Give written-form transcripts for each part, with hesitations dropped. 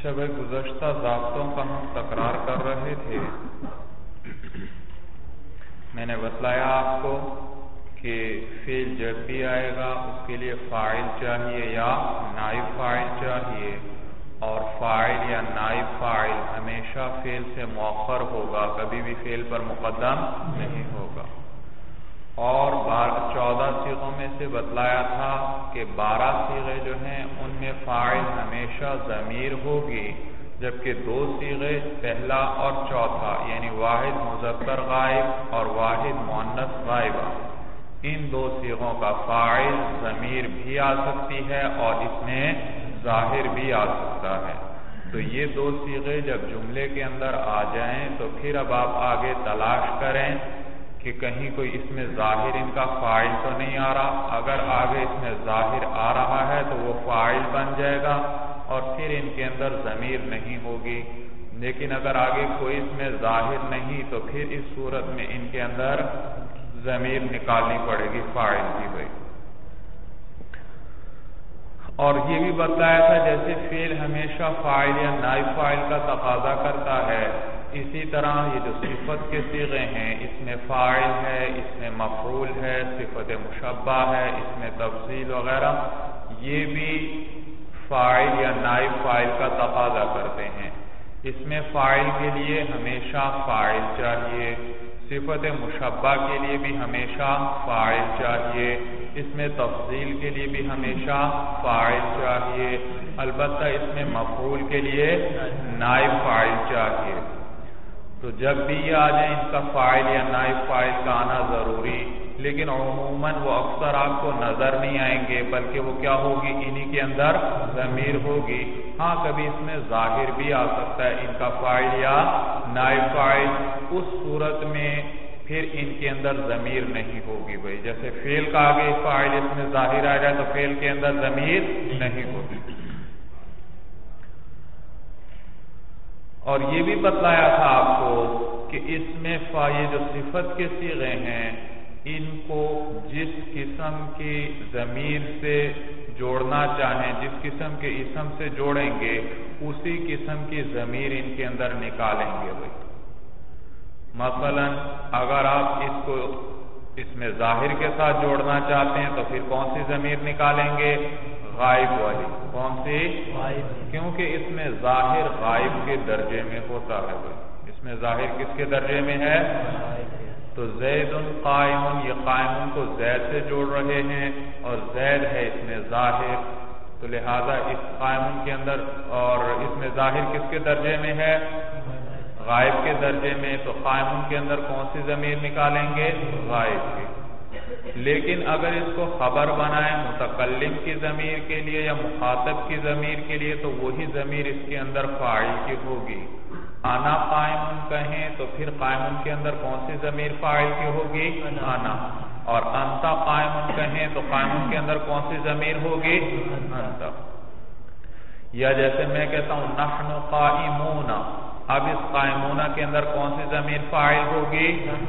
شب گزشتہ ضابطوں کا ہم تکرار کر رہے تھے۔ میں نے بتلایا آپ کو کہ فعل جب بھی آئے گا اس کے لیے فاعل چاہیے یا نائب فاعل چاہیے، اور فاعل یا نائب فاعل ہمیشہ فعل سے مؤخر ہوگا، کبھی بھی فعل پر مقدم نہیں ہوگا۔ اور 14 صیغوں میں سے بتلایا تھا کہ 12 صیغے جو ہیں ان میں فاعل ہمیشہ ضمیر ہوگی، جبکہ 2 صیغے پہلا اور چوتھا یعنی واحد مذکر غائب اور واحد مؤنث غائبہ، ان 2 صیغوں کا فاعل ضمیر بھی آ سکتی ہے اور اس میں ظاہر بھی آ سکتا ہے۔ تو یہ 2 صیغے جب جملے کے اندر آ جائیں تو پھر اب آپ آگے تلاش کریں کہ کہیں کوئی اس میں ظاہر ان کا فاعل تو نہیں آ رہا۔ اگر آگے اس میں ظاہر آ رہا ہے تو وہ فاعل بن جائے گا اور پھر ان کے اندر ضمیر نہیں ہوگی، لیکن اگر آگے کوئی اس میں ظاہر نہیں تو پھر اس صورت میں ان کے اندر ضمیر نکالنی پڑے گی، فاعل کی بھائی۔ اور یہ بھی بتایا تھا جیسے فعل ہمیشہ فاعل یا نائب فاعل کا تقاضا کرتا ہے، اسی طرح یہ جو صفت کے صیغے ہیں اس میں فاعل ہے، اس میں مفعول ہے، صفت مشبہ ہے، اس میں تفضیل وغیرہ، یہ بھی فاعل یا نائب فاعل کا تقاضا کرتے ہیں۔ اس میں فاعل کے لیے ہمیشہ فاعل چاہیے، صفت مشبہ کے لیے بھی ہمیشہ فاعل چاہیے، اس میں تفضیل کے لیے بھی ہمیشہ فاعل چاہیے، البتہ اس میں مفعول کے لیے نائب فاعل چاہیے۔ تو جب بھی یہ آ جائیں اس کا فاعل یا نائب فاعل کا آنا ضروری، لیکن عموماً وہ اکثر آپ کو نظر نہیں آئیں گے، بلکہ وہ کیا ہوگی، انہی کے اندر ضمیر ہوگی۔ ہاں کبھی اس میں ظاہر بھی آ سکتا ہے ان کا فاعل یا نائب فاعل، اس صورت میں پھر ان کے اندر ضمیر نہیں ہوگی بھائی، جیسے فعل کا آگے فاعل اس میں ظاہر آ جائے تو فعل کے اندر ضمیر نہیں ہوگی۔ اور یہ بھی بتلایا تھا آپ کو کہ اس میں یہ جو صفت کے صیغے ہیں ان کو جس قسم کی ضمیر سے جوڑنا چاہیں، جس قسم کے اسم سے جوڑیں گے اسی قسم کی ضمیر ان کے اندر نکالیں گے بھائی۔ مثلا اگر آپ اس کو اس میں ظاہر کے ساتھ جوڑنا چاہتے ہیں تو پھر کون سی ضمیر نکالیں گے، غائب والی۔ کون سی؟ کیونکہ اس میں ظاہر غائب کے درجے میں ہوتا ہے بھائی، اس میں ظاہر کس کے درجے میں ہے، تو زید قائم، یہ قائم کو زید سے جوڑ رہے ہیں اور زید ہے اس میں ظاہر، تو لہذا اس قائم کے اندر اور اس میں ظاہر کس کے درجے میں ہے، غائب کے درجے میں، تو قائم کے اندر کون سی ضمیر نکالیں گے، غائب کی۔ لیکن اگر اس کو خبر بنائیں متکلم کی ضمیر کے لیے یا مخاطب کی ضمیر کے لیے تو وہی ضمیر اس کے اندر فاعل کی ہوگی۔ انا قائم کہیں تو پھر قائم کے اندر کون سی ضمیر فاعل کی ہوگی، انا، اور انت قائم کہیں تو قائم کے اندر کون سی ضمیر ہوگی، انت۔ یا جیسے میں کہتا ہوں نحن قائمون، اب اس قائمون کے اندر کون سی ضمیر فاعل ہوگی،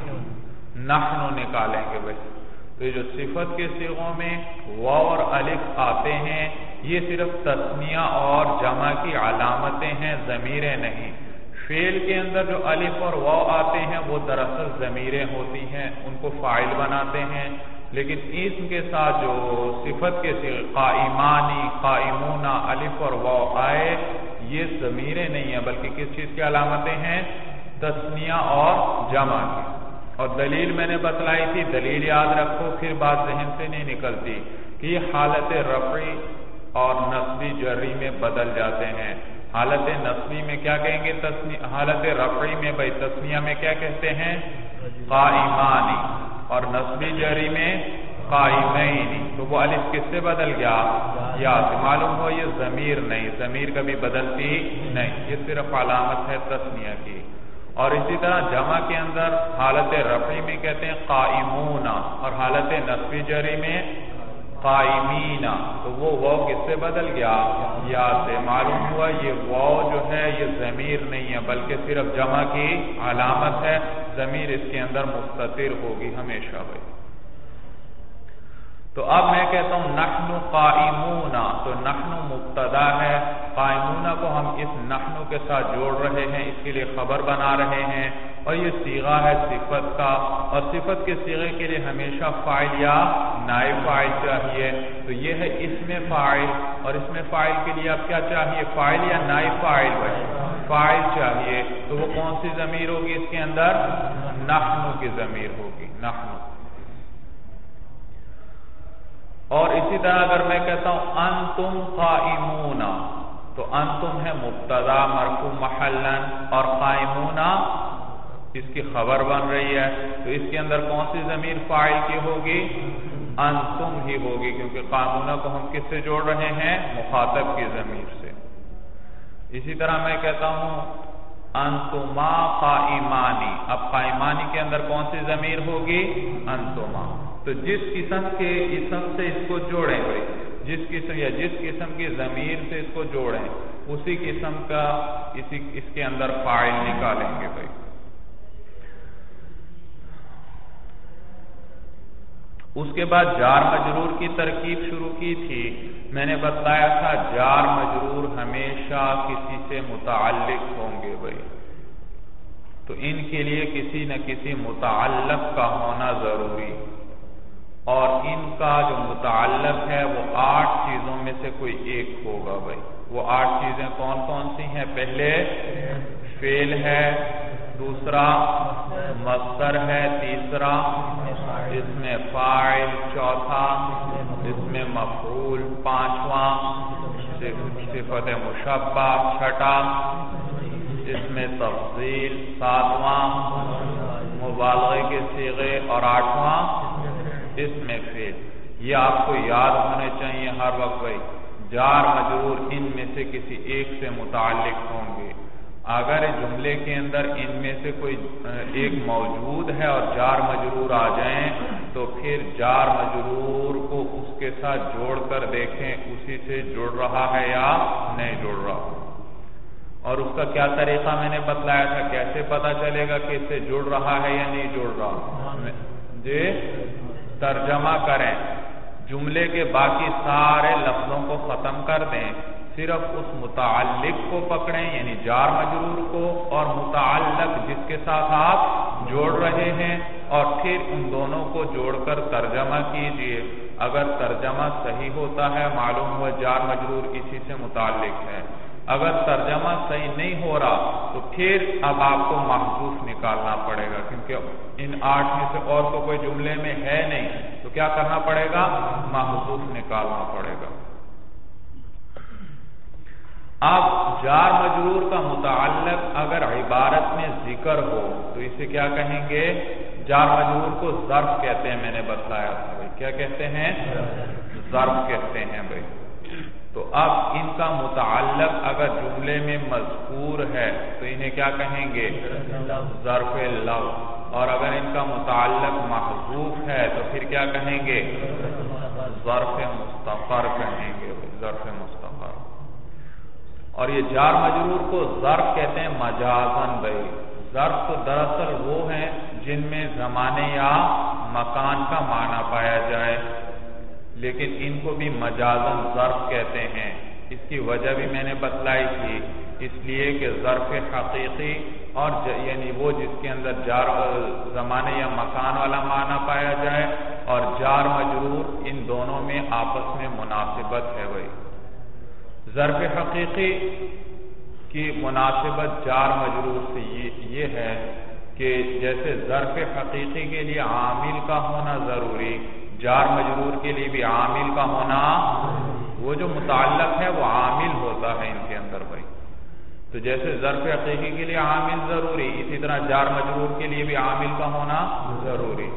نحن نکالیں گے بھائی۔ تو یہ جو صفت کے صیغوں میں واو اور الف آتے ہیں یہ صرف تثنیہ اور جمع کی علامتیں ہیں، ضمیریں نہیں۔ فعل کے اندر جو الف اور واو آتے ہیں وہ دراصل ضمیریں ہوتی ہیں، ان کو فاعل بناتے ہیں، لیکن اسم کے ساتھ جو صفت کے صیغے قائمانی، قائمون، الف اور واو آئے یہ ضمیریں نہیں ہیں بلکہ کس چیز کی علامتیں ہیں، تثنیہ اور جمع کی۔ اور دلیل میں نے بتلائی تھی، دلیل یاد رکھو پھر بات ذہن سے نہیں نکلتی کہ یہ حالت رفعی اور نصبی جری میں بدل جاتے ہیں۔ حالت نصبی میں کیا کہیں گے، حالت رفعی میں بھائی تثنیہ میں کیا کہتے ہیں، قائمانی، اور نصبی جری میں قائمین، تو وہ الف کس سے بدل گیا، یا سے۔ معلوم ہو یہ ضمیر نہیں، ضمیر کبھی بدلتی نہیں، یہ صرف علامت ہے تثنیہ کی۔ اور اسی طرح جمع کے اندر حالت رفعی میں کہتے ہیں قائمون اور حالت نصبی جری میں قائمین، تو وہ واو کس سے بدل گیا، یا سے۔ معلوم ہوا یہ واو جو ہے یہ ضمیر نہیں ہے بلکہ صرف جمع کی علامت ہے، ضمیر اس کے اندر مستتر ہوگی ہمیشہ بھائی۔ تو اب میں کہتا ہوں نحن قائمون، تو نحن مبتدا ہے قائمون کو ہم اس نحن کے ساتھ جوڑ رہے ہیں، اس کے لیے خبر بنا رہے ہیں، اور یہ صیغہ ہے صفت کا، اور صفت کے صیغے کے لیے ہمیشہ فاعل یا نائب فاعل چاہیے. تو یہ ہے اسم فاعل، اور اسم فاعل کے لیے اب کیا چاہیے؟ فاعل یا نائب فاعل؟ فاعل چاہیے. تو وہ کون سی ضمیر ہوگی اس کے اندر؟ نحن کی ضمیر ہوگی، نحن. اور اسی طرح اگر میں کہتا ہوں انتم قائمون، تو انتم ہے مبتدا مرفوع محلا، اور قائمون اس کی خبر بن رہی ہے. تو اس کے اندر کون سی ضمیر فاعل کی ہوگی؟ انتم ہی ہوگی، کیونکہ قائمون کو ہم کس سے جوڑ رہے ہیں؟ مخاطب کی ضمیر سے. اسی طرح میں کہتا ہوں انتما قائمانی، اب قائمانی کے اندر کون سی ضمیر ہوگی؟ انتما. تو جس قسم کے اسم سے اس کو جوڑیں بھائی، جس قسم کی ضمیر سے اس کو جوڑیں، اسی قسم کا اس کے اندر فاعل نکالیں گے بھائی. اس کے بعد جار مجرور کی ترکیب شروع کی تھی. میں نے بتایا تھا جار مجرور ہمیشہ کسی سے متعلق ہوں گے بھائی، تو ان کے لیے کسی نہ کسی متعلق کا ہونا ضروری، اور ان کا جو متعلق ہے وہ 8 چیزوں میں سے کوئی ایک ہوگا بھائی. وہ 8 چیزیں کون کون سی ہیں؟ پہلے فعل ہے، دوسرا مصدر ہے، تیسرا اس میں فاعل، چوتھا اس میں مفعول، پانچواں صفت مشبہ، چھٹا اس میں تفضیل، ساتواں مبالغے کے صیغے، اور 8واں اس میں فعل. یہ آپ کو یاد ہونے چاہیے ہر وقت بھائی. جار مجرور ان میں سے کسی ایک سے متعلق ہوں گے. اگر جملے کے اندر ان میں سے کوئی ایک موجود ہے اور جار مجرور آ جائیں تو پھر جار مجرور کو اس کے ساتھ جوڑ کر دیکھیں اسی سے جڑ رہا ہے یا نہیں جڑ رہا. اور اس کا کیا طریقہ میں نے بتلایا تھا، کیسے پتا چلے گا کہ اس سے جڑ رہا ہے یا نہیں جڑ رہا؟ جی ترجمہ کریں، جملے کے باقی سارے لفظوں کو ختم کر دیں، صرف اس متعلق کو پکڑیں یعنی جار مجرور کو، اور متعلق جس کے ساتھ آپ جوڑ رہے ہیں، اور پھر ان دونوں کو جوڑ کر ترجمہ کیجئے. اگر ترجمہ صحیح ہوتا ہے معلوم ہوا جار مجرور اسی سے متعلق ہے. اگر ترجمہ صحیح نہیں ہو رہا تو پھر اب آپ کو محذوف نکالنا پڑے گا، کیونکہ ان 8 میں سے اور تو کوئی جملے میں ہے نہیں، تو کیا کرنا پڑے گا؟ محذوف نکالنا پڑے گا. اب جار مجرور کا متعلق اگر عبارت میں ذکر ہو تو اسے کیا کہیں گے؟ جار مجرور کو ظرف کہتے ہیں. میں نے بتلایا تھا بھائی، کیا کہتے ہیں؟ ظرف کہتے ہیں بھائی. تو اب ان کا متعلق اگر جملے میں مذکور ہے تو انہیں کیا کہیں گے؟ ظرف لغو. اور اگر ان کا متعلق محذوف ہے تو پھر کیا کہیں گے؟ ظرف مستقر کہیں گے، ظرف مستقر. اور یہ جار مجرور کو ظرف کہتے ہیں مجازن بھائی. ظرف تو دراصل وہ ہیں جن میں زمانے یا مکان کا معنی پایا جائے، لیکن ان کو بھی مجازن ظرف کہتے ہیں. اس کی وجہ بھی میں نے بتلائی تھی، اس لیے کہ ظرف حقیقی اور یعنی وہ جس کے اندر جار زمانے یا مکان والا معنی پایا جائے، اور جار مجرور ان دونوں میں آپس میں مناسبت ہے بھائی. ظرف حقیقی کی مناسبت جار مجرور سے یہ ہے کہ جیسے ظرف حقیقی کے لیے عامل کا ہونا ضروری، جار مجرور کے لیے بھی عامل کا ہونا، وہ جو متعلق ہے وہ عامل ہوتا ہے ان کے اندر بھائی. تو جیسے ظرف حقیقی کے لیے عامل ضروری، اسی طرح جار مجرور کے لیے بھی عامل کا ہونا ضروری.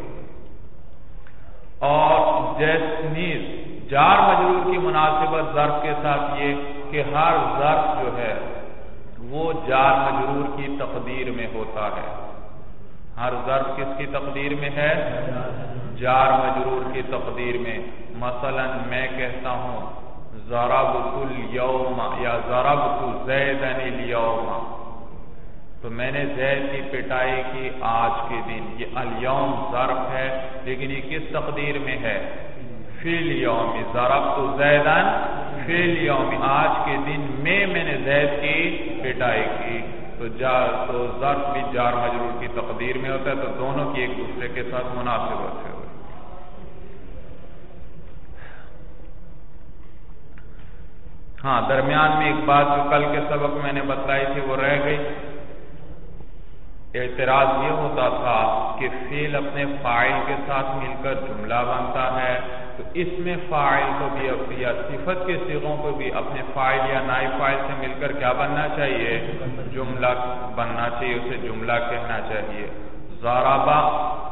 اور نیز جار مجرور کی مناسبت ظرف کے ساتھ یہ کہ ہر ظرف جو ہے وہ جار مجرور کی تقدیر میں ہوتا ہے. ہر ظرف کس کی تقدیر میں ہے؟ جار مجرور کی تقدیر میں. مثلا میں کہتا ہوں ضربت اليوم یا ضربت زیدن اليوم، تو میں نے زید کی پٹائی کی آج کے دن. یہ الیوم ظرف ہے لیکن یہ کس تقدیر میں ہے؟ فی الیوم. ضربت زیدن فعل یوم، آج کے دن میں نے زید کی پٹائی کی، تو ظرف بھی جار مجرور کی تقدیر میں ہوتا ہے، تو دونوں کی ایک دوسرے کے ساتھ مناسبت ہے۔ ہاں، درمیان میں ایک بات جو کل کے سبق میں نے بتلائی تھی وہ رہ گئی۔ اعتراض یہ ہوتا تھا کہ فعل اپنے فاعل کے ساتھ مل کر جملہ بنتا ہے، تو اس میں فاعل کو بھی یا صفت کے صیغوں کو بھی اپنے فاعل یا نائب فاعل سے مل کر کیا بننا چاہیے؟ جملہ بننا چاہیے، اسے جملہ کہنا چاہیے۔ ضربہ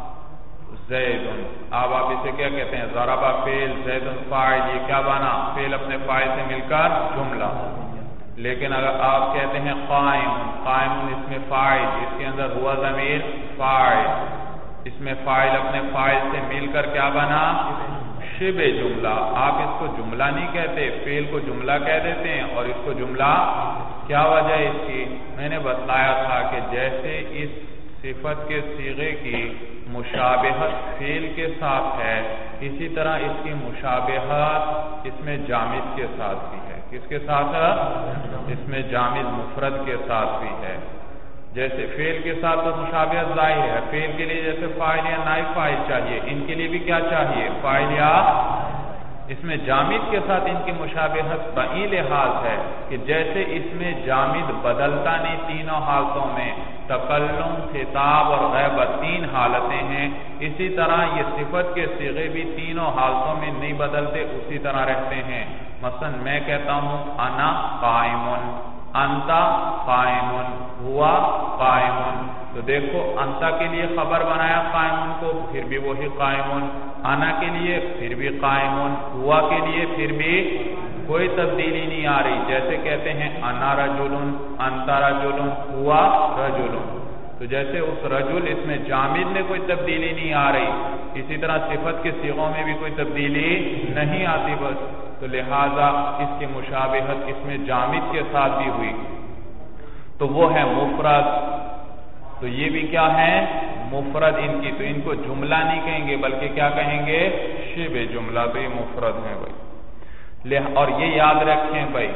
زیدن، اب آپ اسے کیا کہتے ہیں؟ ضربہ فعل، زیدن فاعل، یہ کیا بنا؟ فعل اپنے فاعل سے مل کر جملہ۔ لیکن اگر آپ کہتے ہیں قائم، قائم اس میں فاعل، اس کے اندر ہوا ضمیر فاعل، اس میں فاعل اپنے فاعل سے مل کر کیا بنا؟ شبہ جملہ۔ آپ اس کو جملہ نہیں کہتے، فعل کو جملہ کہہ دیتے ہیں، اور اس کو جملہ، کیا وجہ ہے اس کی؟ میں نے بتلایا تھا کہ جیسے اس صفت کے صیغے کی مشابہت فعل کے ساتھ ہے، اسی طرح اس کی مشابہت اس میں جامد کے ساتھ بھی ہے۔ کس کے ساتھ ہے؟ اس میں جامد مفرد کے ساتھ بھی ہے۔ جیسے فعل کے ساتھ تو مشابہت ظاہر ہے، فعل کے لیے جیسے فاعل یا نائب فاعل چاہیے، ان کے لیے بھی کیا چاہیے؟ فاعل یا، اس میں جامد کے ساتھ ان کی مشابہت بئی لحاظ ہے کہ جیسے اس میں جامد بدلتا نہیں تینوں حالتوں میں، تکلم، خطاب اور غیبت تین حالتیں ہیں، اسی طرح یہ صفت کے صیغے بھی تینوں حالتوں میں نہیں بدلتے، اسی طرح رہتے ہیں۔ مثلا میں کہتا ہوں انا قائم، انتا قائم، ہوا قائم، تو دیکھو انتا کے لیے خبر بنایا قائم کو، پھر بھی وہی قائم، انا کے لیے پھر بھی قائم، ہوا کے لیے پھر بھی کوئی تبدیلی نہیں آ رہی۔ جیسے کہتے ہیں انا رجل، انتا رجل، ہوا رجل، تو جیسے اس رجل اس میں جامد میں کوئی تبدیلی نہیں آ رہی، اسی طرح صفت کے صیغوں میں بھی کوئی تبدیلی نہیں آتی بس، تو لہذا اس کی مشابہت اس میں جامد کے ساتھ بھی ہوئی، تو وہ ہے مفرد۔ تو یہ بھی کیا ہے؟ مفرد ان کی، تو ان کو جملہ نہیں کہیں گے بلکہ کیا کہیں گے؟ شبہ جملہ، تو یہ مفرد ہے بھائی۔ اور یہ یاد رکھیں بھائی،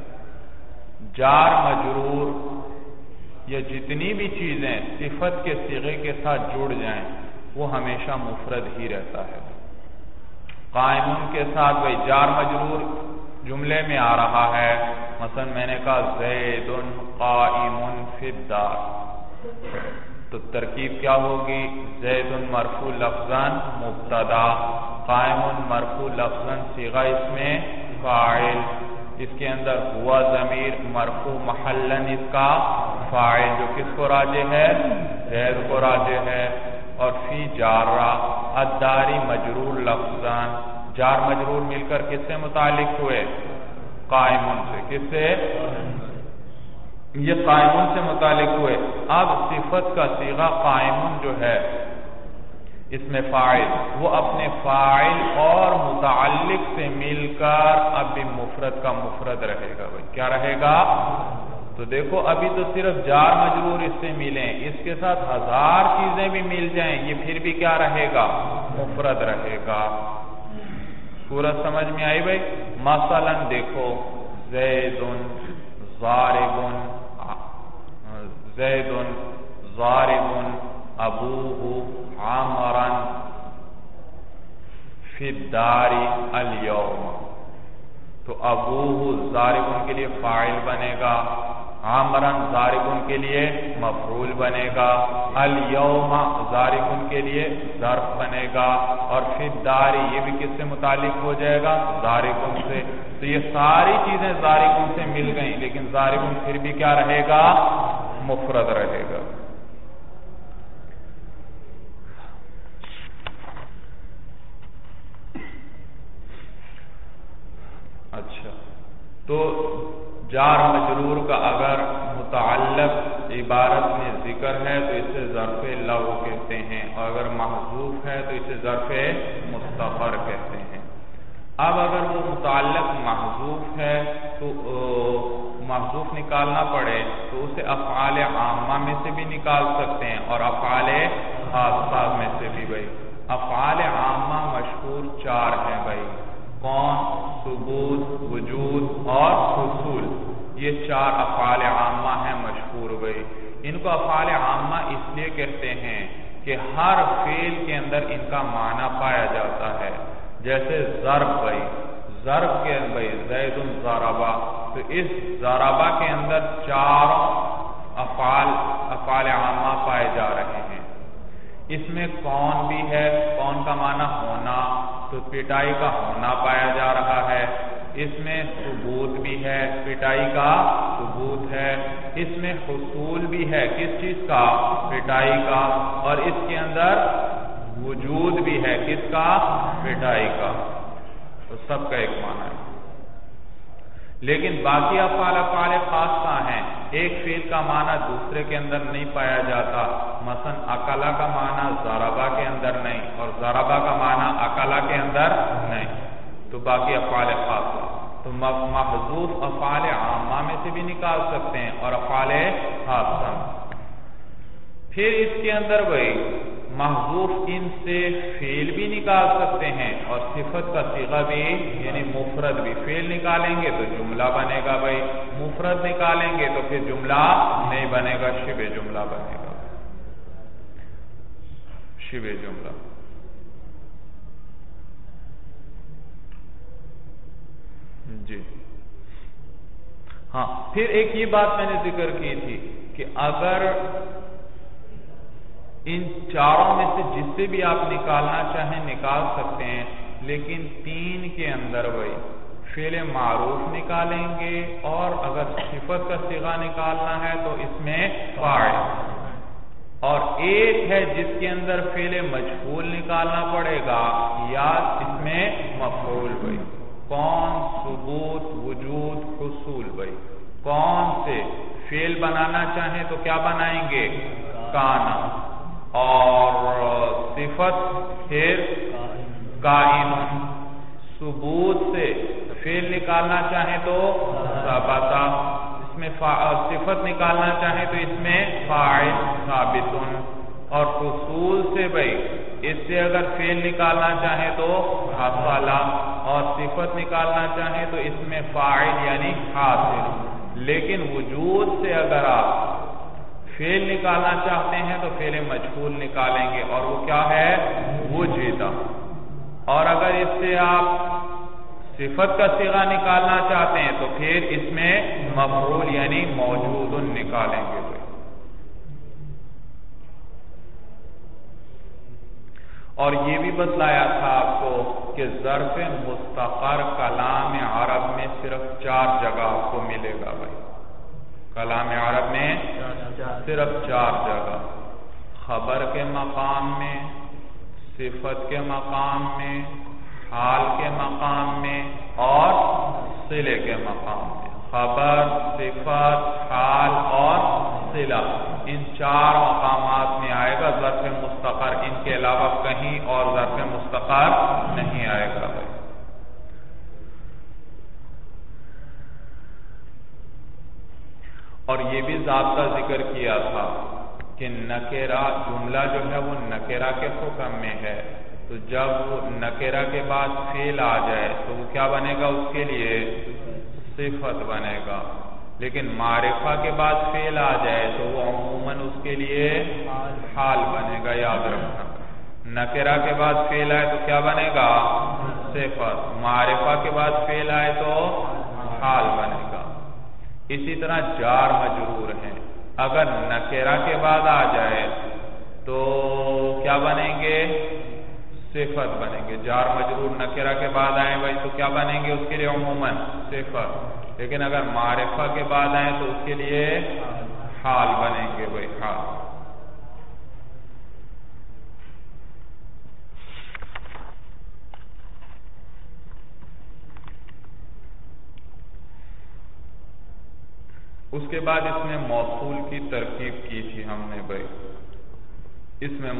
جار مجرور یا جتنی بھی چیزیں صفت کے صیغے کے ساتھ جڑ جائیں وہ ہمیشہ مفرد ہی رہتا ہے۔ قائم کے ساتھ بھائی جار مجرور جملے میں آ رہا ہے، مثلا میں نے کہا زید قائم فی الدار، تو ترکیب کیا ہوگی؟ زید مرفوع لفظاً مبتدا، قائم مرفوع لفظاً صیغہ اس میں فاعل، اس کے اندر ہوا ضمیر مرفوع محلاً اس کا فاعل، جو کس کو راجع ہے؟ زید کو راجع ہے، اور فی جارہ الداری مجرور لفظاً، جار مجرور مل کر کس سے متعلق ہوئے؟ قائمون سے۔ کس سے؟ یہ قائمون سے متعلق ہوئے۔ اب صفت کا صیغہ قائمون جو ہے اس میں فاعل، وہ اپنے فاعل اور متعلق سے مل کر اب بھی مفرد کا مفرد رہے گا بھائی، کیا رہے گا؟ تو دیکھو ابھی تو صرف جار مجرور اس سے ملیں، اس کے ساتھ ہزار چیزیں بھی مل جائیں یہ پھر بھی کیا رہے گا؟ مفرد رہے گا۔ صورت سمجھ میں آئی بھائی؟ مثلا دیکھو زید ضارب، زید ضارب ابوہ عامرا فی الدار اليوم، تو ابوہ ضارب کے لیے فاعل بنے گا، عامرن ضارب کے لیے مفعول بنے گا، الیوم ضارب کے لیے ظرف بنے گا، اور فی الدار یہ بھی کس سے متعلق ہو جائے گا؟ ضارب سے۔ تو یہ ساری چیزیں ضارب سے مل گئیں، لیکن ضارب پھر بھی کیا رہے گا؟ مفرد رہے گا۔ اچھا، تو جار مجرور کا اگر متعلق عبارت میں ذکر ہے تو اسے ظرف لغو کہتے ہیں، اور اگر محذوف ہے تو اسے ظرف مستقر کہتے ہیں۔ اب اگر وہ متعلق محذوف ہے تو محذوف نکالنا پڑے تو اسے افعال عامہ میں سے بھی نکال سکتے ہیں اور افعال خاصہ میں سے بھی۔ بھائی افعال عامہ مشہور چار ہیں بھائی، کون؟ ثبوت، وجود اور حصول، یہ 4 افعال عامہ ہیں مشہور بھائی۔ ان کو افعال عامہ اس لیے کہتے ہیں کہ ہر فعل کے اندر ان کا معنی پایا جاتا ہے۔ جیسے ضرب بھائی، ضرب کے بھائی زید ضربا، تو اس ضربا کے اندر 4 افعال عامہ پائے جا رہے ہیں۔ اس میں کون بھی ہے، کون کا معنی ہونا، تو پٹائی کا ہونا پایا جا رہا ہے۔ اس میں ثبوت بھی ہے، پٹائی کا ثبوت ہے۔ اس میں حصول بھی ہے، کس چیز کا، پٹائی کا۔ اور اس کے اندر وجود بھی ہے، کس کا، پٹائی کا۔ تو سب کا ایک معنی ہے۔ لیکن باقی افعال خاصہ ہیں، ایک فعل کا معنی دوسرے کے اندر نہیں پایا جاتا۔ مثلا اکلا کا معنی ضربا کے اندر نہیں، اور ضربا کا معنی اکلا کے اندر نہیں، تو باقی افعال خاصہ تو محذوف افعال عامہ میں سے بھی نکال سکتے ہیں اور افعال خاصہ۔ پھر اس کے اندر بھائی محذوف ان سے فعل بھی نکال سکتے ہیں اور صفت کا صیغہ بھی، یعنی مفرد بھی۔ فعل نکالیں گے تو جملہ بنے گا بھائی، مفرد نکالیں گے تو پھر جملہ نہیں بنے گا، شبہ جملہ بنے گا، شبہ جملہ۔ جی ہاں، پھر ایک یہ بات میں نے ذکر کی تھی کہ اگر ان 4 میں سے جس سے بھی آپ نکالنا چاہیں نکال سکتے ہیں، لیکن 3 کے اندر بھائی فعل معروف نکالیں گے، اور اگر صفت کا صیغہ نکالنا ہے تو اس میں فاعل، اور ایک ہے جس کے اندر فعل مجہول نکالنا پڑے گا یا اس میں مفعول بھائی۔ کون، ثبوت، وجود، حصول بھائی۔ کون سے فعل بنانا چاہیں تو کیا بنائیں گے، کانا، اور صفت پھر کائن۔ ثبوت سے فعل نکالنا چاہیں تو ثبتا، اس میں صفت نکالنا چاہیں تو اس میں فاعل ثابت، اور حصول سے بھائی اس سے اگر فعل نکالنا چاہیں تو حصل، اور صفت نکالنا چاہیں تو اس میں فاعل یعنی حاصل۔ لیکن وجود سے اگر آپ فعل نکالنا چاہتے ہیں تو فعل مجہول نکالیں گے، اور وہ کیا ہے، وجد۔ اور اگر اس سے آپ صفت کا صیغہ نکالنا چاہتے ہیں تو پھر اس میں مفعول یعنی موجود نکالیں گے۔ اور یہ بھی بتلایا تھا آپ کو کہ ظرف مستقر کلام عرب میں صرف 4 جگہ آپ کو ملے گا بھائی، کلام عرب میں صرف 4 جگہ، خبر کے مقام میں، صفت کے مقام میں، حال کے مقام میں، اور صلے کے مقام میں۔ خبر، صفت، حال اور صلہ، ان 4 مقامات میں آئے گا ظرف مستقر، ان کے علاوہ کہیں اور ظرف مستقر نہیں آئے گا بھائی۔ اور یہ بھی ضابطہ ذکر کیا تھا کہ نکرہ جملہ جو ہے وہ نکرہ کے حکم میں ہے، تو جب نکرہ کے بعد فعل آ جائے تو وہ کیا بنے گا، اس کے لیے صفت بنے گا۔ لیکن معرفہ کے بعد فعل آ جائے تو وہ عموماً اس کے لیے حال بنے گا، یاد رکھنا۔ نکرہ کے بعد فعل آئے تو کیا بنے گا، صفت۔ معرفہ کے بعد فعل آئے تو حال بنے گا۔ اسی طرح جار مجرور ہیں، اگر نکرہ کے بعد آ جائے تو کیا بنیں گے، صفت بنیں گے۔ جار مجرور نکرہ کے بعد آئیں بھائی تو کیا بنیں گے، اس کے لیے عموماً صفت، لیکن اگر معرفہ کے بعد آئیں تو اس کے لیے حال بنیں گے بھائی، حال۔ اس کے بعد اس میں موصول کی ترکیب کی تھی ہم نے بھائی، اس میں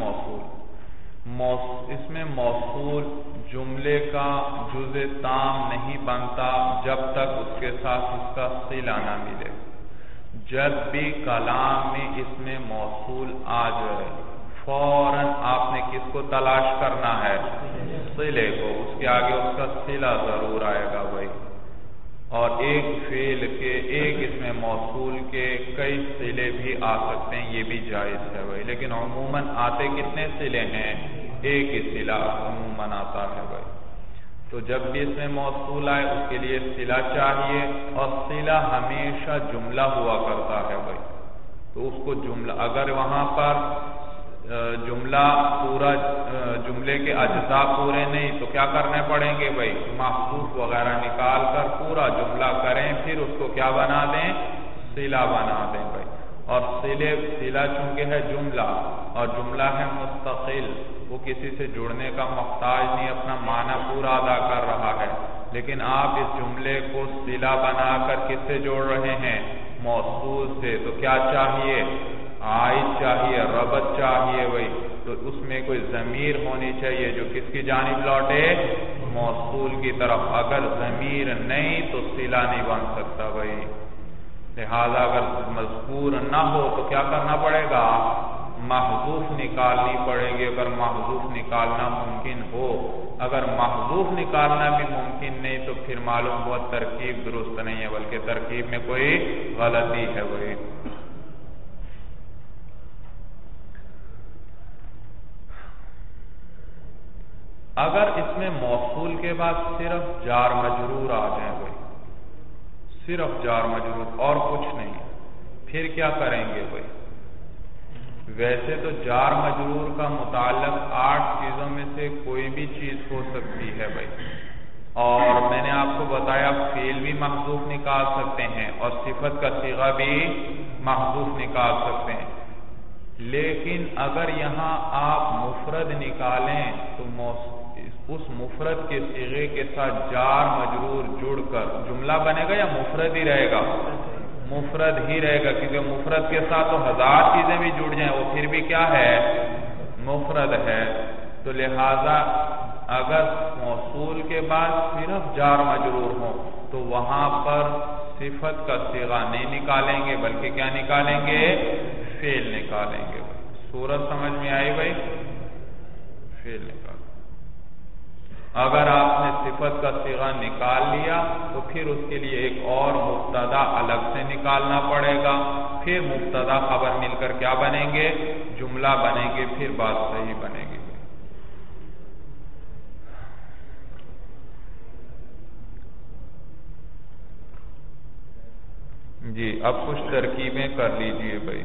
موصول جملے کا جز تام نہیں بنتا جب تک اس کے ساتھ اس کا صلہ نہ ملے۔ جب بھی کلام میں اس میں موصول آ جائے فوراً آپ نے کس کو تلاش کرنا ہے، صلے کو، اس کے آگے اس کا صلہ ضرور آئے گا بھائی. اور ایک فعل کے ایک اسم موصول کے کئی صلے بھی آ سکتے ہیں، یہ بھی جائز ہے بھائی. لیکن عموماً آتے کتنے صلے ہیں؟ ایک ہی صلہ عموماً آتا ہے بھائی. تو جب بھی اسم موصول آئے اس کے لیے صلہ چاہیے، اور صلہ ہمیشہ جملہ ہوا کرتا ہے بھائی. تو اس کو جملہ، اگر وہاں پر جملہ پورا، جملے کے اجزاء پورے نہیں تو کیا کرنے پڑیں گے بھائی؟ محذوف وغیرہ نکال کر پورا جملہ کریں، پھر اس کو کیا بنا دیں؟ صلہ بنا دیں بھائی. اور صلہ چونکہ ہے جملہ، اور جملہ ہے مستقل، وہ کسی سے جڑنے کا محتاج نہیں، اپنا معنی پورا ادا کر رہا ہے. لیکن آپ اس جملے کو صلہ بنا کر کس سے جوڑ رہے ہیں؟ موصول سے. تو کیا چاہیے؟ عائد چاہیے، ربط چاہیے بھائی. تو اس میں کوئی ضمیر ہونی چاہیے جو کس کی جانب لوٹے؟ موصول کی طرف. اگر ضمیر نہیں تو صلہ نہیں بن سکتا بھائی. لہذا اگر مذکور نہ ہو تو کیا کرنا پڑے گا؟ محذوف نکالنی پڑے گی. اگر محذوف نکالنا ممکن ہو، اگر محذوف نکالنا بھی ممکن نہیں تو پھر معلوم ہوا ترکیب درست نہیں ہے، بلکہ ترکیب میں کوئی غلطی ہے بھائی. اگر اس میں موصول کے بعد صرف جار مجرور آ جائیں بھائی، صرف جار مجرور اور کچھ نہیں، پھر کیا کریں گے بھائی؟ ویسے تو جار مجرور کا متعلق 8 چیزوں میں سے کوئی بھی چیز ہو سکتی ہے بھائی. اور میں نے آپ کو بتایا فعل بھی محذوف نکال سکتے ہیں اور صفت کا صیغہ بھی محذوف نکال سکتے ہیں. لیکن اگر یہاں آپ مفرد نکالیں تو اس مفرد کے صیغے کے ساتھ جار مجرور جڑ کر جملہ بنے گا یا مفرد ہی رہے گا؟ مفرد ہی رہے گا، کیونکہ مفرد کے ساتھ تو 1000 چیزیں بھی جڑ جائیں وہ پھر بھی کیا ہے؟ مفرد ہے. تو لہذا اگر موصول کے بعد صرف جار مجرور ہو تو وہاں پر صفت کا صیغہ نہیں نکالیں گے، بلکہ کیا نکالیں گے؟ فعل نکالیں گے. صورت سمجھ میں آئی بھائی؟ فعل نکال. اگر آپ نے صفت کا صیغہ نکال لیا تو پھر اس کے لیے ایک اور مبتدا الگ سے نکالنا پڑے گا، پھر مبتدا خبر مل کر کیا بنیں گے؟ جملہ بنیں گے، پھر بات صحیح بنے گی. جی اب کچھ ترکیبیں کر لیجئے بھائی.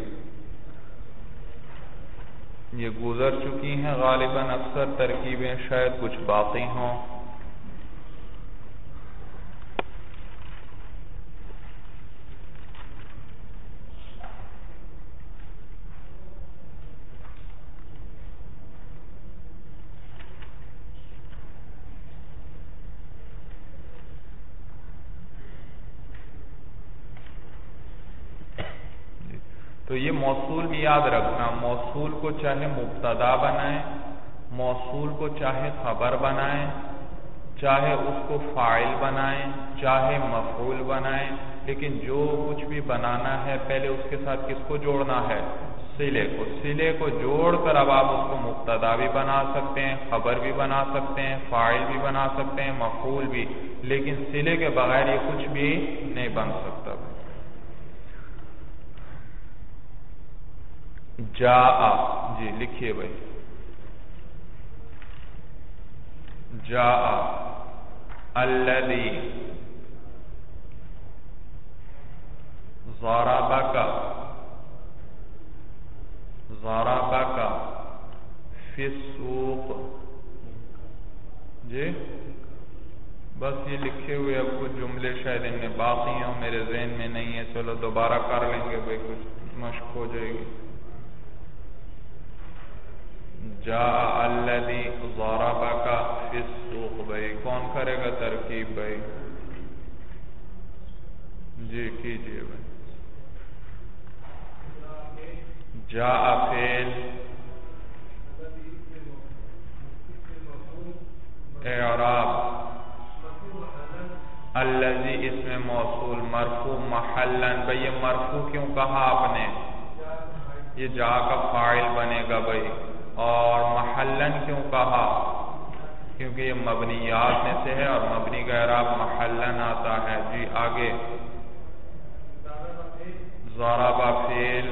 یہ گزر چکی ہیں غالباً اکثر ترکیبیں، شاید کچھ باقی ہوں. تو یہ موصول بھی یاد رکھنا، موصول کو چاہے مبتدا بنائیں، موصول کو چاہے خبر بنائیں، چاہے اس کو فاعل بنائیں، چاہے مفعول بنائیں، لیکن جو کچھ بھی بنانا ہے پہلے اس کے ساتھ کس کو جوڑنا ہے؟ صلے کو. صلے کو جوڑ کر اب آپ اس کو مبتدا بھی بنا سکتے ہیں، خبر بھی بنا سکتے ہیں، فاعل بھی بنا سکتے ہیں، مفعول بھی. لیکن صلے کے بغیر یہ کچھ بھی نہیں بن سکتا. جاء، جی لکھیے بھائی. جاء الذی ضربک، ضربک فی السوق. جی بس یہ لکھے ہوئے، اب کچھ جملے شاید ان میں باقی ہیں میرے ذہن میں نہیں ہے، چلو دوبارہ کر لیں گے بھائی، کچھ مشق ہو جائے گی. جاء الذی ضربک فی السوق. بھائی کون کرے گا ترکیب بھائی؟ جی کیجئے بھائی. جاء فعل، اعراب الذی اسم موصول مرفوع محلا. بھائی یہ مرفوع کیوں کہا آپ نے؟ یہ جاء کا فاعل بنے گا بھائی. اور محلن کیوں کہا؟ کیونکہ یہ مبنیات میں سے ہے اور مبنی کا اعراب محلن آتا ہے. جی آگے ضرب فعل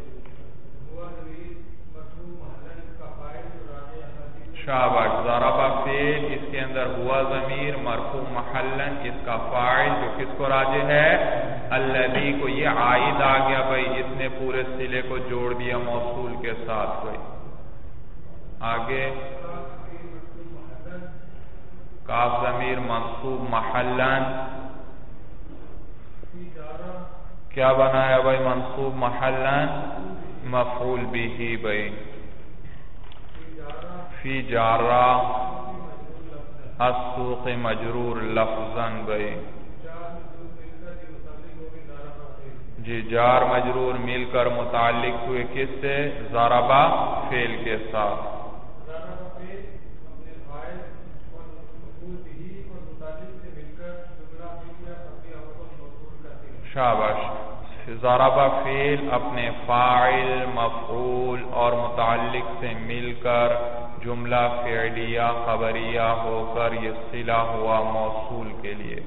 شاباش. ضرب فعل اس کے اندر ہوا ضمیر مرفوع محلن اس کا فاعل جو کس کو راجع ہے الذی کو یہ عائد آ گیا بھائی اس نے پورے صلے کو جوڑ دیا موصول کے ساتھ. بھائی آگے کاف ضمیر منصوب محلن کیا بنایا بھائی منصوب محلن مفعول بھی. بھائی فی جارہ السوق مجرور لفظاً. بھائی جی جار مجرور مل کر متعلق ہوئے کس سے ضربہ فعل کے ساتھ. شاباش. ضربہ فعل اپنے فاعل مفعول اور متعلق سے مل کر جملہ فعلیہ خبریہ ہو کر یہ صلہ ہوا موصول کے لیے.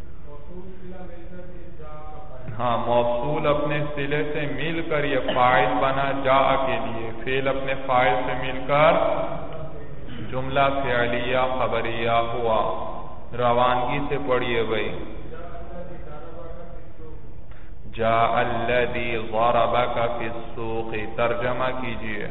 ہاں موصول اپنے صلے سے مل کر یہ فاعل بنا جا کے لیے. فعل اپنے فاعل سے مل کر جملہ فعلیہ خبریہ ہوا. روانگی سے پڑھیے بھائی جاء الذی ضربک فی السوق. ترجمہ کیجئے.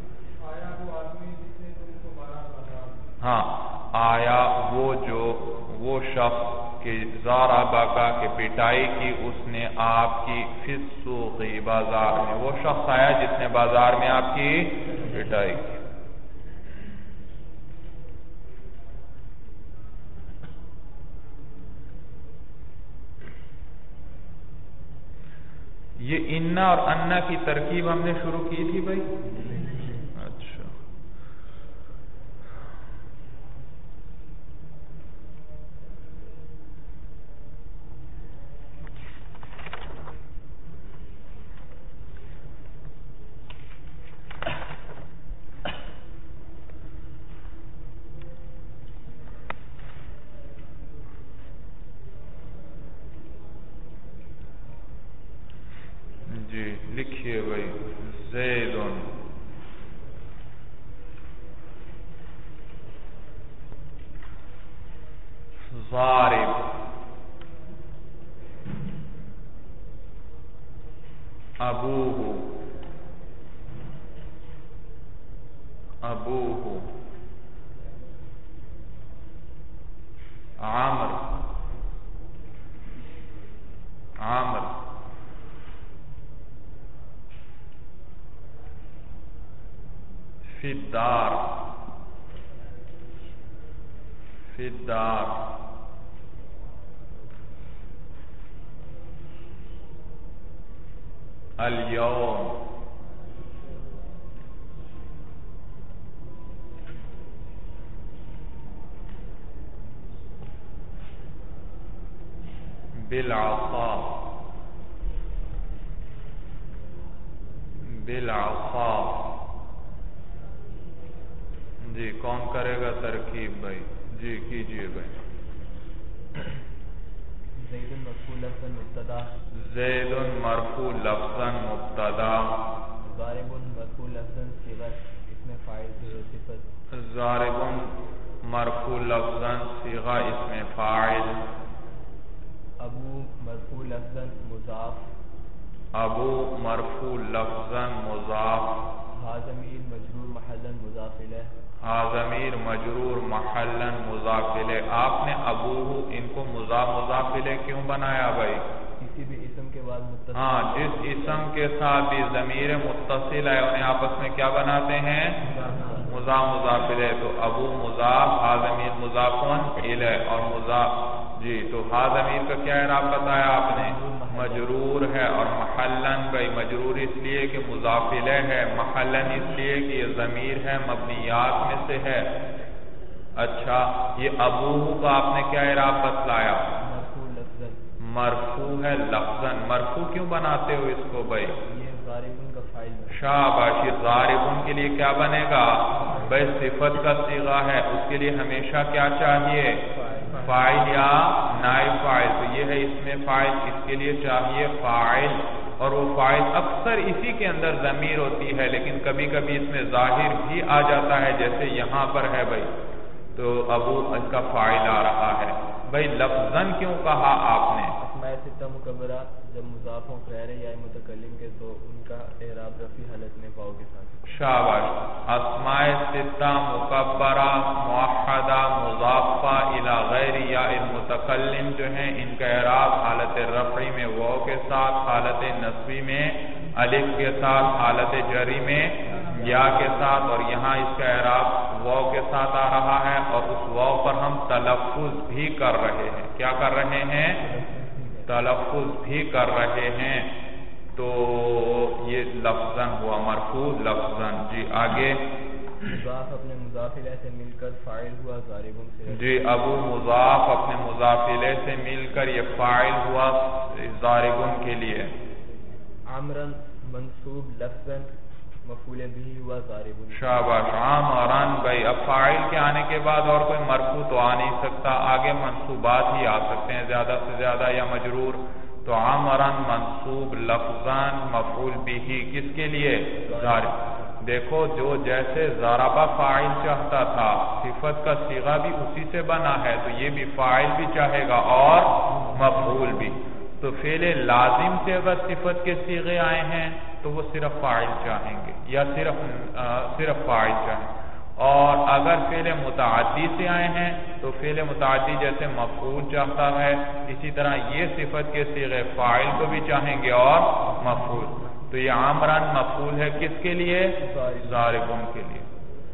ہاں آیا وہ شخص کہ ضربک کہ پٹائی کی اس نے آپ کی فی السوق بازار میں. وہ شخص آیا جس نے بازار میں آپ کی پٹائی کی. یہ انا اور انا کی ترکیب ہم نے شروع کی تھی بھائی. اچھا جی لکھیے بھائی زید ضارب ابوہ عمر فی الدار اليوم بالعصا جی کون کرے گا ترکیب بھائی. جی کیجئے بھائی. زید مرفوع لفظاً مبتدا ضارب مرفوع لفظاً صیغہ اسم فاعل صفت. ضارب مرفوع لفظاً صیغہ اسم فاعل. ابو مرفوع لفظاً مضاف. ہا ضمیر مجرور محلاً مضاف الیہ. آپ نے ابو ان کو مضاف الیہ کیوں بنایا بھائی؟ کسی بھی اسم کے بعد متصل. ہاں جس اسم کے ساتھ بھی ضمیر متصل ہے انہیں آپس میں کیا بناتے ہیں مضاف الیہ. تو ابو مضاف ہا ضمیر مضاف الیہ اور مضاف. جی تو ہا ضمیر کا کیا اعراب بتایا آپ نے مجرور ہے. اور محلن بھائی مجرور اس لیے کہ مضاف الیہ ہے. محلن اس لیے کہ یہ ضمیر ہے مبنیات میں سے ہے. اچھا یہ ابو کا آپ نے کیا اعراب بتلایا مرفوع ہے لفظاً. مرفوع کیوں بناتے ہو اس کو بھائی؟ یہ ضاربن کا فاعل. شاباش. ضاربن کے لیے کیا بنے گا بھائی صفت کا صیغہ ہے، اس کے لیے ہمیشہ کیا چاہیے؟ فاعل یا نائب فاعل. تو یہ ہے اس میں فاعل، اس کے لیے چاہیے فاعل، اور وہ فاعل اکثر اسی کے اندر ضمیر ہوتی ہے، لیکن کبھی کبھی اس میں ظاہر بھی آ جاتا ہے، جیسے یہاں پر ہے بھائی. تو ابو اس کا فاعل آ رہا ہے. بھائی لفظاً کیوں کہا آپ نے؟ اسماء ستہ مکبرہ جب مضاف ہوں غیر یا متکلم کے تو ان کا اعراب رفعی حالت میں واو کے ساتھ. شاباش. اسماء ستہ مکبرہ موحدہ مضافہ الی غیر یا المتکلم جو ہیں، ان کا اعراب حالت رفعی میں واو کے ساتھ، حالت نصبی میں الف کے ساتھ، حالت جری میں یا کے ساتھ، اور یہاں اس کا اعراب واو کے ساتھ آ رہا ہے، اور اس واو پر ہم تلفظ بھی کر رہے ہیں. کیا کر رہے ہیں؟ تلفظ بھی کر رہے ہیں. تو یہ لفظاً ہوا مرفوع لفظاً. جی آگے. مضاف اپنے مضاف الیہ سے مل کر فاعل ہوا ضاربن سے. جی ابو مضاف اپنے مضاف الیہ سے مل کر یہ فاعل ہوا ضاربن کے لیے. عمرن منصوب لفظاً مفعول بھی ہوا ضاربن. شاباش. عامرن. بھائی اب فاعل کے آنے کے بعد اور کوئی مرفوع تو آ نہیں سکتا، آگے منصوبات ہی آ سکتے ہیں زیادہ سے زیادہ یا مجرور. تو عامرن منصوب لفظاً مفعول بھی کس کے لیے؟ ضارب. دیکھو جو جیسے ضربہ فاعل چاہتا تھا، صفت کا صیغہ بھی اسی سے بنا ہے، تو یہ بھی فاعل بھی چاہے گا اور مفعول بھی. تو فعل لازم سے اگر صفت کے صیغے آئے ہیں تو وہ صرف فاعل چاہیں گے یا صرف فاعل چاہیں. اور اگر فعل متعدی سے آئے ہیں تو فعل متعدی جیسے مفعول چاہتا ہے، اسی طرح یہ صفت کے صیغے فاعل کو بھی چاہیں گے اور مفعول. تو یہ عامران مفعول ہے کس کے لیے؟ ضاربن کے لیے.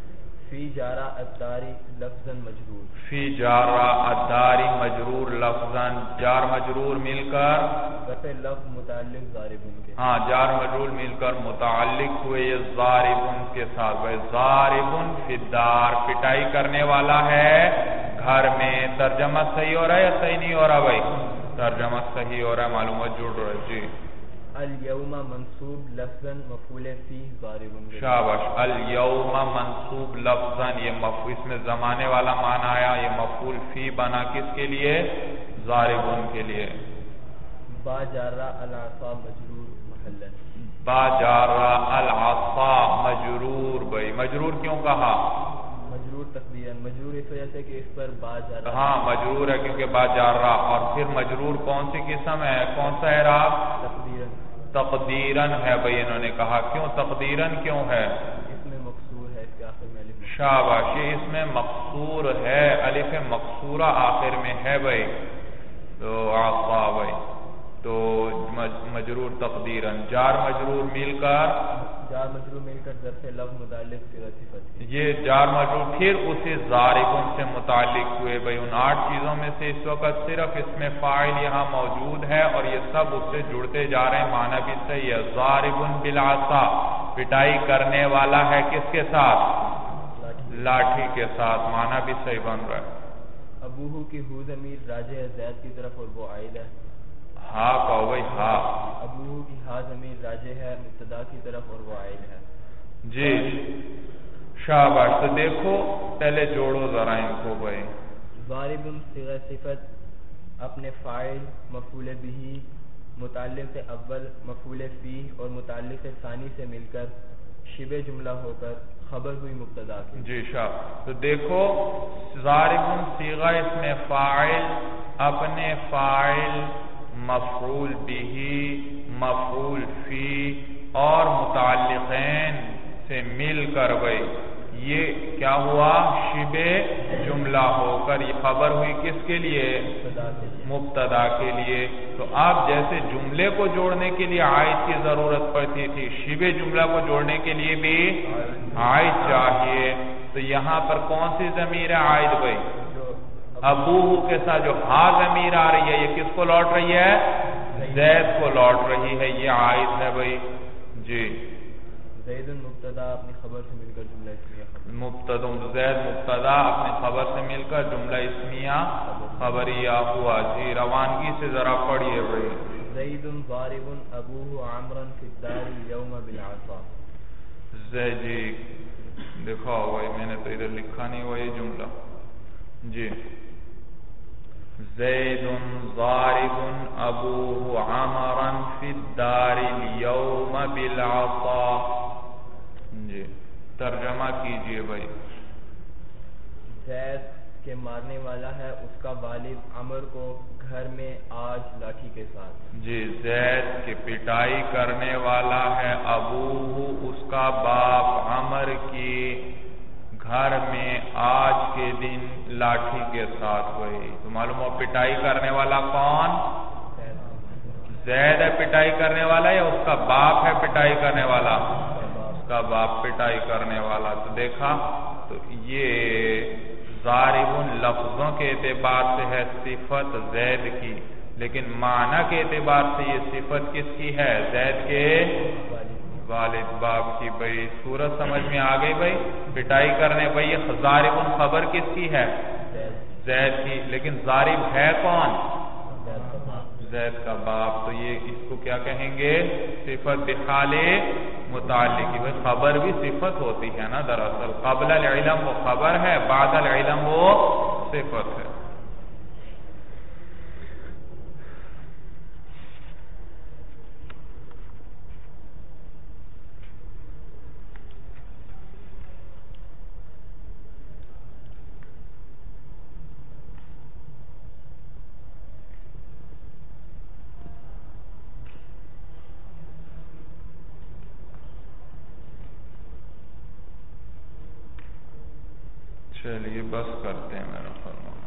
فی جارہ الداری لفظاً مجرور. فی جارہ الداری مجرور لفظاً. جار مجرور مل کر رفع لفظ متعلق ضاربن کے. ہاں جار مجرور مل کر متعلق ہوئے یہ ضاربن کے ساتھ. بھائی ضاربن فی الدار، پٹائی کرنے والا ہے گھر میں. ترجمہ صحیح ہو رہا ہے یا صحیح نہیں ہو رہا بھائی؟ ترجمہ صحیح ہو رہا ہے، معلومات جڑ رہا ہے. جی الیوم منصوب لفظاً مفعول فی ضاربن. شاباش. الیوم منصوب لفظاً، یہ اس میں زمانے والا معنی آیا، یہ مفعول فی بنا کس کے لیے؟ ضاربن کے لیے. با جارہ العصا مجرور محلن. با جارہ العصا مجرور. بھائی مجرور کیوں کہا؟ مجرور تقدیراً. مجرور اس وجہ سے کہ اس پر با جارہ. ہاں مجرور ہے کیونکہ با جارہ. اور پھر مجرور کون سی قسم ہے، کون سا اعراب؟ تقدیراً. تقدیراً ہے. بھائی انہوں نے کہا کیوں تقدیراً کیوں ہے؟ اس میں مقصور ہے، اس کے آخر میں الف. شاباش. اس میں مقصور ہے، الف مقصورہ آخر میں ہے بھائی. تو عصا بھائی تو مجرور تقدیراً. جار مجرور مل کر ظرف لفظ متعلق صفت. یہ جار مجرور پھر اسی ضاربن سے متعلق ہوئے. بھائی ان 8 چیزوں میں سے اس وقت صرف اس میں فاعل یہاں موجود ہے اور یہ سب اس سے جڑتے جا رہے ہیں. معنی بھی صحیح ہے. ضاربن بالعصا، پٹائی کرنے والا ہے کس کے ساتھ؟ لاٹھی کے ساتھ. معنی بھی صحیح بن رہا ہے. ابوہ کی ہو ضمیر راجع ہے زید کی طرف اور وہ عائد ہے. ہاں کہو بھائی ہاں. ابوہ کی ہا ضمیر راجع ہے مبتدا کی طرف اور وہ عائد ہے. جی شاباش. تو دیکھو پہلے جوڑو ذرا ان کو بھائی. ضاربن صیغہ صفت اپنے فاعل مفعول بھی متعلق سے اول مفعول فی اور متعلق سے ثانی سے مل کر شبہ جملہ ہو کر خبر ہوئی مبتدا کی. جی شاہ. تو دیکھو ضاربن صیغہ اس میں فاعل اپنے فاعل مفعول بھی مفعول فی اور متعلقین سے مل کر بھائی یہ کیا ہوا؟ شبہ جملہ ہو کر یہ خبر ہوئی کس کے لیے؟ مبتدا کے لیے. تو آپ جیسے جملے کو جوڑنے کے لیے عائد کی ضرورت پڑتی تھی، شبہ جملہ کو جوڑنے کے لیے بھی عائد چاہیے. تو یہاں پر کون سی ضمیر ہے عائد بھائی؟ ابوہ کے ساتھ جو ہا ضمیر آ رہی ہے یہ کس کو لوٹ رہی ہے؟ زید کو لوٹ رہی ہے. یہ عائد ہے بھائی. جی زید مبتدا اپنی خبر سے مل کر جملہ اسمیہ مبتدا. زید مبتدا اپنی خبر سے مل کر جملہ اسمیہ خبریہ ہوا. جی روانگی سے ذرا پڑھیے بھائی. زید ضارب ابوہ عمرا فی الدار اليوم بالعصا. جی دکھاؤ بھائی، میں نے تو ادھر لکھا نہیں ہوا یہ جملہ. جی زید ضارب ابوہ عمرا فی الدار اليوم بالعصا. جی ترجمہ کیجئے بھائی. زید کے مارنے والا ہے اس کا والد عمر کو گھر میں آج لاٹھی کے ساتھ. جی زید کی پٹائی کرنے والا ہے ابوہ اس کا باپ عمر کی گھر میں آج کے دن لاٹھی کے ساتھ. وہی تو معلوم ہو پٹائی کرنے والا کون؟ زید ہے پٹائی کرنے والا یا اس کا باپ ہے پٹائی کرنے والا؟ اس کا باپ پٹائی کرنے والا. تو دیکھا تو یہ ضارب لفظوں کے اعتبار سے ہے صفت زید کی، لیکن معنی کے اعتبار سے یہ صفت کس کی ہے؟ زید کے والد باپ کی. بھائی صورت سمجھ میں آ گئی بھائی؟ پٹائی کرنے بھائی یہ ضارب خبر کس کی ہے؟ زید کی. لیکن ضارب ہے کون؟ زید کا باپ. تو یہ اس کو کیا کہیں گے؟ صفت بحال متعلق. بھائی خبر بھی صفت ہوتی ہے نا دراصل. قبل العلم وہ خبر ہے، بعد العلم وہ صفت ہے. چلیے بس کرتے ہیں میرا فرمان.